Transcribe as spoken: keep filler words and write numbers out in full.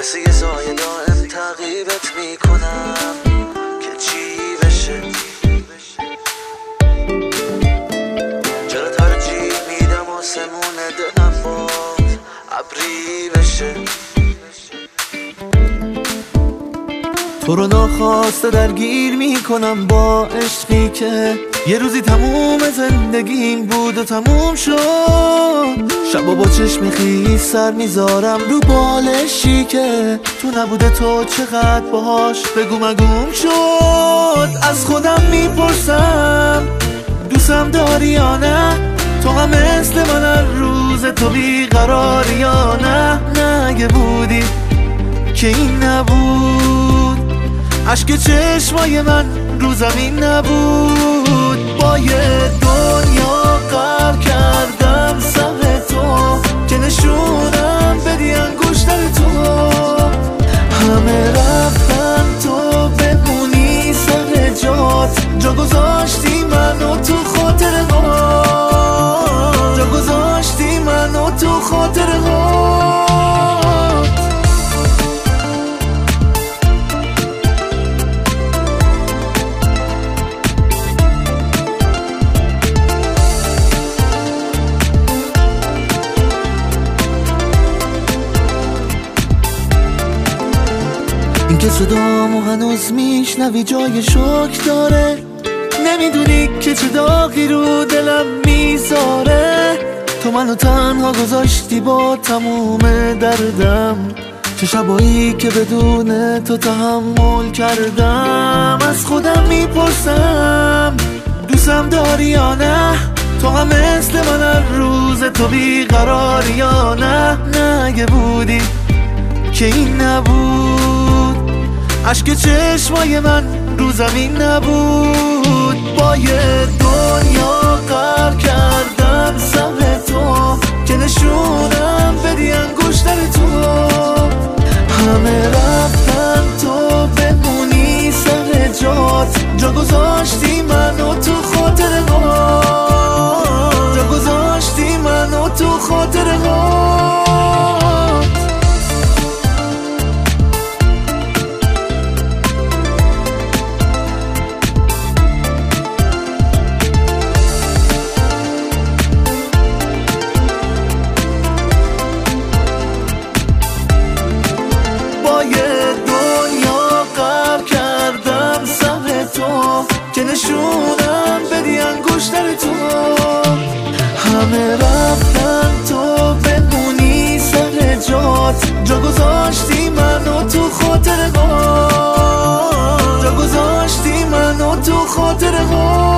مثل یه سایه دائم تعقیبت میکنم که چی بشه. چرا ترجیح میدم آسمون دلم باد ابری بشه. تو رو ناخواسته درگیر میکنم با عشقی که یه روزی تموم زندگیم بود و تموم شد. شبا با چشم خیس سر میذارم رو بالشی که تو نبوده تو چقدر باهاش بگو مگوم شد. از خودم میپرسم دوستم داری یا نه، تو هم مثل من هر روز تو بیقراری یا نه. نگه بودی که این نبود، عشق چشمای من رو زمین نبود. با یه دنیا غرق کردم سر تو که نشونم بدی انگشتر تو. همه رفتن تو بمونی سر جات، جا گذاشتی منو تو خاطرهات، جا گذاشتی منو تو خاطرهات. این که صدامو هنوز میشنوی جای شک داره، نمیدونی که چه داغی رو دلم میذاره. تو منو تنها گذاشتی با تموم دردم، چه شبایی که بدون تو تحمل کردم. از خودم میپرسم دوستم داری یا نه، تو هم مثل من هر روز تو بیقراری یا نه. نگه بودی که این نبود، عشق چشمای من رو زمین نبود. با یه دنیا غرق کردم سر تو که نشونم بدی انگشتر تو. همه رفتن تو بمونی سر جات، جا گذاشتی منو تو خاطرهات، جا گذاشتی منو تو خاطرهات. که نشونم بدی انگشتر تو. همه رفتن تو بمونی سر جات، جا گذاشتی منو تو خاطرهات، جا گذاشتی منو تو خاطرهات.